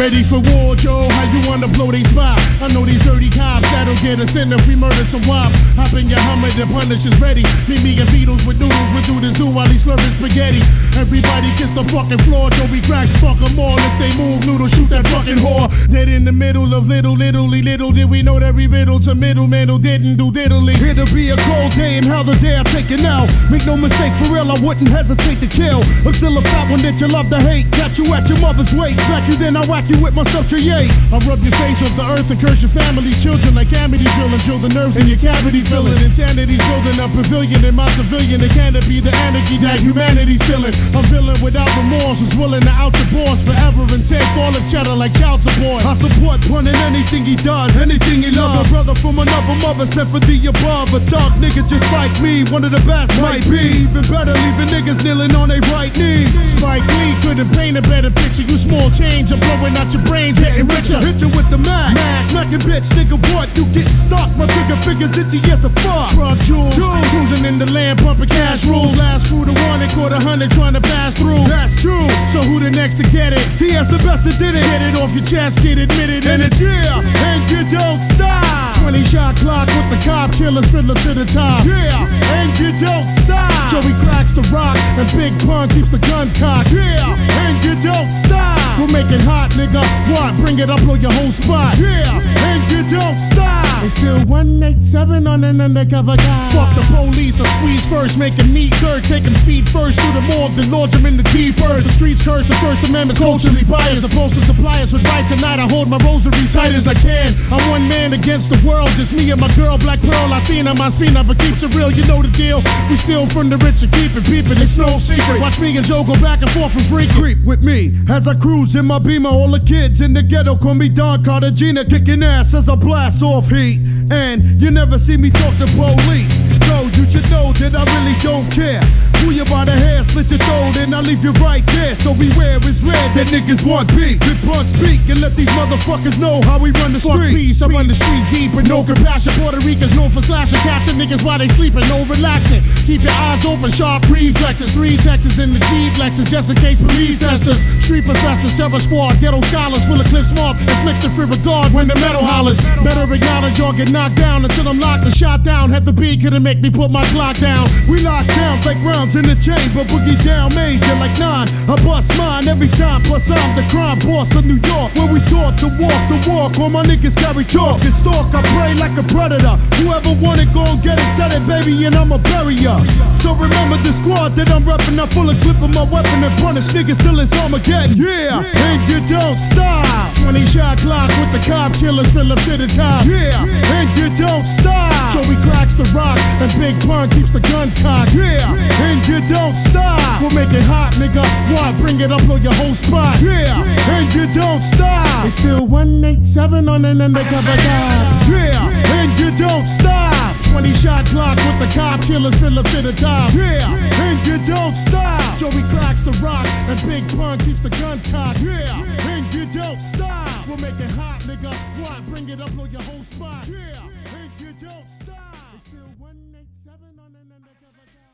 Ready for war, Joe? How you wanna blow they spot? I know these dirty cops that'll get us in if we murder some wop. Hop in your Hummer, the Punisher's ready. Meet me and Beatles with noodles, we do this do while he's slurping spaghetti. Everybody kiss the fucking floor, Joe, we crack, fuck them all. If they move, noodle, shoot that fucking whore. Dead in the middle of little did we know that we riddle to middleman who didn't do diddly. It'll be a cold day in hell the day I take it out. Make no mistake, for real, I wouldn't hesitate to kill. I'm still a fat one that you love to hate. Catch you at your mother's waist, smack you then I whack you with my stuff tree. I'll rub your face off the earth and curse your family's children like Amityville and drill the nerves in your cavity filling. Insanity's building a pavilion in my civilian. It can't be the anarchy that humanity's stealing. A villain without remorse who's willing to out your boss forever and take all the cheddar like child support. I support Pun in anything he does, anything he loves. A brother from another mother sent for the above. A dark nigga just like me, one of the best might be. Even better, leaving niggas kneeling on their right knee. Spike Lee couldn't paint a better picture. You small change, I'm blowing out your brains, getting richer. Hit you with the Mac. Smacking bitch, nigga, what? You getting stuck? My trigger fingers itchy as a fuck. Truck jewels, cruising in the land, pumping cash rules. Last crew to one and caught 100 trying to pass through. That's true. So who the next to get it? TS the best that did it. Get it off your chest, get admitted, and it's yeah, and you don't stop. 20 shot clock with the cop killers, fiddler to the top. Yeah, and you don't stop. Joey cracks the rock, and Big Pun keeps the guns cocked. Yeah, and you don't stop. We'll make it hot, nigga. What? Bring it up, blow your whole spot. Yeah, and you don't stop. It's still 187 on an undercover guy. Fuck the police, I squeeze first, make him neat third. Take him feet first through the morgue, then launch him in the deep earth. The streets curse, the First Amendment's culturally biased. Supposed to supply us with right tonight. I hold my rosary tight as I can. I'm one man against the world, just me and my girl, Black Pearl, Athena, my Sphena, but keeps it real, you know the deal. We steal from the rich and keep it peeping, it's no secret. Watch me and Joe go back and forth and freak. Creep with me as I cruise in my Beamer. All the kids in the ghetto call me Don Cartagena, kicking ass as I blast off heat. And you never see me talk to police, so you should know that I really don't care. Pull you by the hair, slit your throat, and I leave you right there. So beware, it's red that niggas want beat. Big Pun speak and let these motherfuckers know how we run the Fuck streets. peace, I run the streets deep with no compassion. Puerto Ricans known for slashing, catching niggas while they sleeping, no relaxing. Keep your eyes open, sharp reflexes. 3 Texas in the Jeep Lexus, just in case police test us. Street professors, terror squad, ghetto scholars, full of clips marked, inflicts the free regard when the metal hollers. Better acknowledge or get knocked down until I'm locked and shot down. Had the beat, couldn't make me put my clock down. We lock towns like rounds in the chamber, boogie down major like 9. I bust mine every time, plus I'm the crime boss of New York, where we taught to walk the walk. All my niggas carry chalk and stalk, I pray like a predator. Whoever want it, go and get it, set it, baby, and I'ma bury ya. So remember the squad that I'm reppin', I'm full of clip of my weapon and punish niggas till it's Armageddon. Yeah, and you don't stop. 20 shot clock with the cop killers, fill up to the top. Yeah, and you don't stop. Joey cracks the rock, and Big Pun keeps the guns cocked. Yeah, and you don't stop. We'll make it hot, nigga. What? Bring it up, blow your whole spot. Yeah, and you don't stop. It's still 187 on an undercover guy. Yeah, and you don't stop. 20 shot clock with the cop killers, fill up to the top. Yeah, and you don't stop. Joey cracks the rock, and Big Pun keeps the guns cocked. Yeah, and you don't stop. We'll make it hot, nigga. What? Bring it up, blow your whole spot. Yeah, and you don't stop.